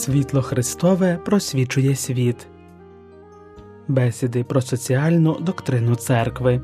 Світло Христове просвічує світ. Бесіди про соціальну доктрину церкви.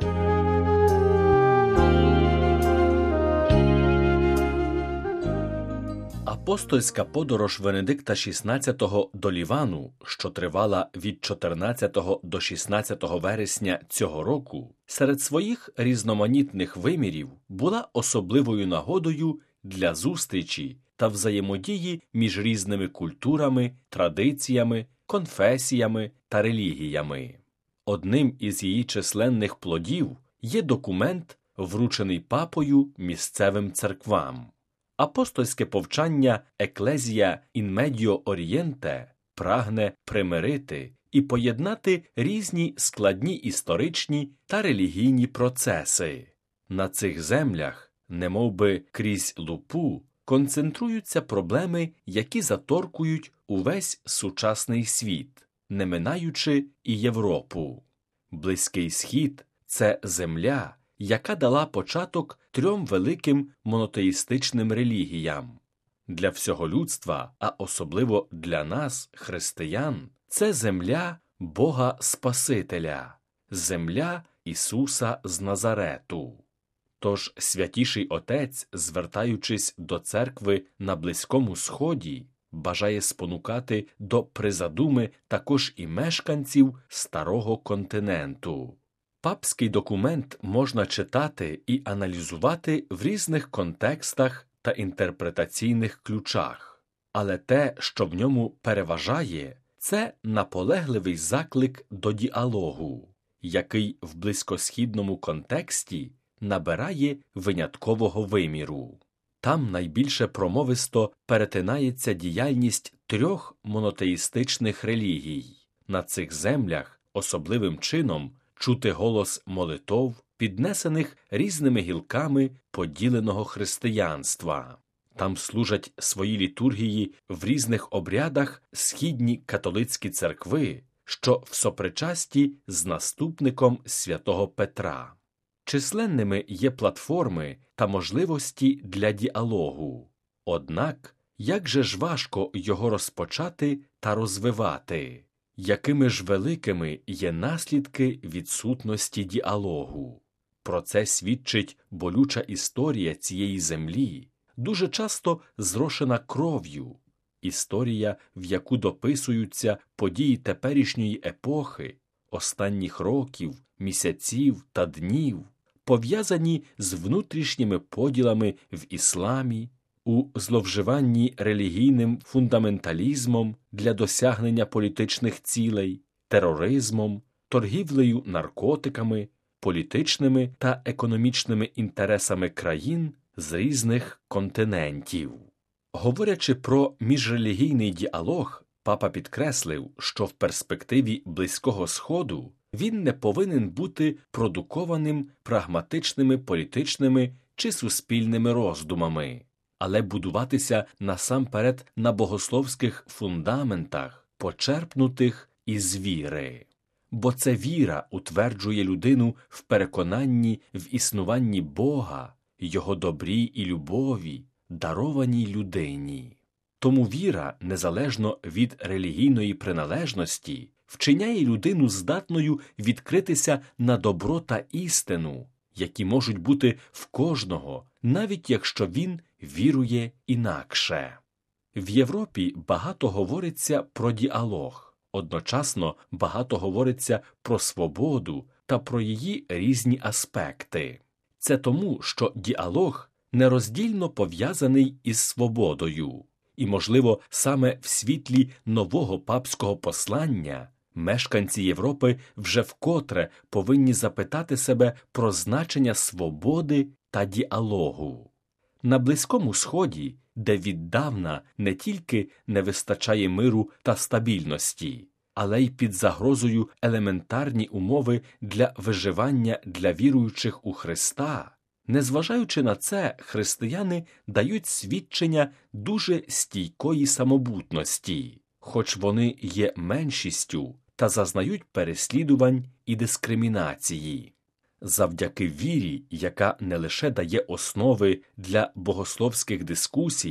Апостольська подорож Венедикта XVI до Лівану, що тривала від 14 до 16 вересня цього року, серед своїх різноманітних вимірів була особливою нагодою для зустрічі та взаємодії між різними культурами, традиціями, конфесіями та релігіями. Одним із її численних плодів є документ, вручений папою місцевим церквам. Апостольське повчання «Еклезія ін медіо орієнте» прагне примирити і поєднати різні складні історичні та релігійні процеси. На цих землях, немовби крізь лупу, концентруються проблеми, які заторкують увесь сучасний світ, не минаючи і Європу. Близький Схід – це земля, яка дала початок трьом великим монотеїстичним релігіям. Для всього людства, а особливо для нас, християн, це земля Бога Спасителя, земля Ісуса з Назарету. Тож Святіший Отець, звертаючись до церкви на Близькому Сході, бажає спонукати до призадуми також і мешканців Старого континенту. Папський документ можна читати і аналізувати в різних контекстах та інтерпретаційних ключах. Але те, що в ньому переважає, це наполегливий заклик до діалогу, який в близькосхідному контексті набирає виняткового виміру. Там найбільше промовисто перетинається діяльність трьох монотеїстичних релігій. На цих землях особливим чином чути голос молитов, піднесених різними гілками поділеного християнства. Там служать свої літургії в різних обрядах східні католицькі церкви, що в сопричасті з наступником святого Петра. Численними є платформи та можливості для діалогу. Однак, як же ж важко його розпочати та розвивати? Якими ж великими є наслідки відсутності діалогу? Про це свідчить болюча історія цієї землі, дуже часто зрошена кров'ю. Історія, в яку дописуються події теперішньої епохи, останніх років, місяців та днів, пов'язані з внутрішніми поділами в ісламі, у зловживанні релігійним фундаменталізмом для досягнення політичних цілей, тероризмом, торгівлею наркотиками, політичними та економічними інтересами країн з різних континентів. Говорячи про міжрелігійний діалог, папа підкреслив, що в перспективі Близького Сходу він не повинен бути продукованим прагматичними політичними чи суспільними роздумами, але будуватися насамперед на богословських фундаментах, почерпнутих із віри. Бо це віра утверджує людину в переконанні в існуванні Бога, Його добрі і любові, дарованій людині. Тому віра, незалежно від релігійної приналежності, вчиняє людину здатною відкритися на добро та істину, які можуть бути в кожного, навіть якщо він вірує інакше. В Європі багато говориться про діалог, одночасно багато говориться про свободу та про її різні аспекти. Це тому, що діалог нероздільно пов'язаний із свободою. І, можливо, саме в світлі нового папського послання мешканці Європи вже вкотре повинні запитати себе про значення свободи та діалогу. На Близькому Сході, де віддавна не тільки не вистачає миру та стабільності, але й під загрозою елементарні умови для виживання для віруючих у Христа, незважаючи на це, християни дають свідчення дуже стійкої самобутності, хоч вони є меншістю та зазнають переслідувань і дискримінації. Завдяки вірі, яка не лише дає основи для богословських дискусій,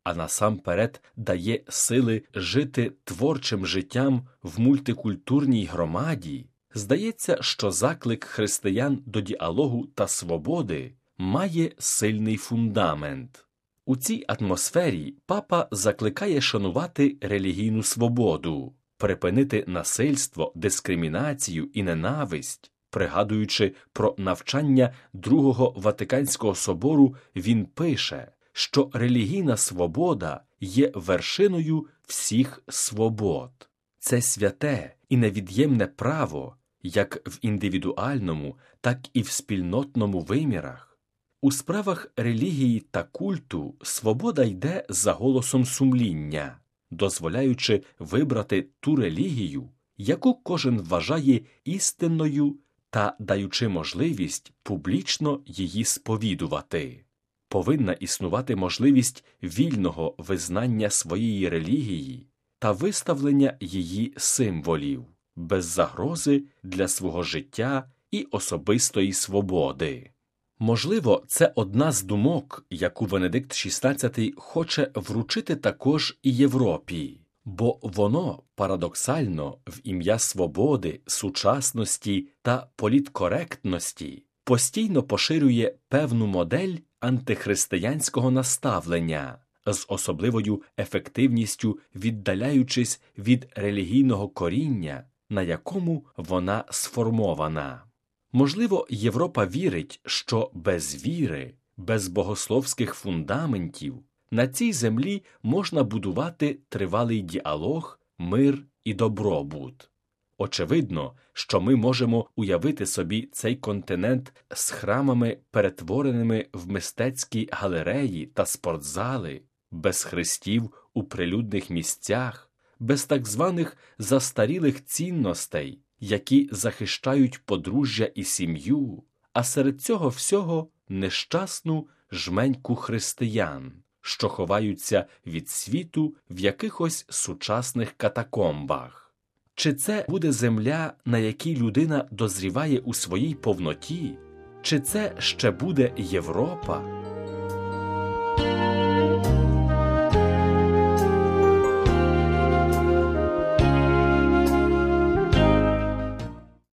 а насамперед дає сили жити творчим життям в мультикультурній громаді, здається, що заклик християн до діалогу та свободи має сильний фундамент. У цій атмосфері папа закликає шанувати релігійну свободу, припинити насильство, дискримінацію і ненависть. Пригадуючи про навчання Другого Ватиканського собору, він пише, що релігійна свобода є вершиною всіх свобод. Це святе і невід'ємне право, як в індивідуальному, так і в спільнотному вимірах. У справах релігії та культу свобода йде за голосом сумління, дозволяючи вибрати ту релігію, яку кожен вважає істинною, та даючи можливість публічно її сповідувати. Повинна існувати можливість вільного визнання своєї релігії та виставлення її символів, без загрози для свого життя і особистої свободи. Можливо, це одна з думок, яку Венедикт XVI хоче вручити також і Європі, бо воно, парадоксально, в ім'я свободи, сучасності та політкоректності постійно поширює певну модель антихристиянського наставлення, з особливою ефективністю віддаляючись від релігійного коріння, на якому вона сформована. Можливо, Європа вірить, що без віри, без богословських фундаментів на цій землі можна будувати тривалий діалог, мир і добробут. Очевидно, що ми можемо уявити собі цей континент з храмами, перетвореними в мистецькі галереї та спортзали, без хрестів у прилюдних місцях, без так званих застарілих цінностей, які захищають подружжя і сім'ю, а серед цього всього нещасну жменьку християн, що ховаються від світу в якихось сучасних катакомбах. Чи це буде земля, на якій людина дозріває у своїй повноті? Чи це ще буде Європа?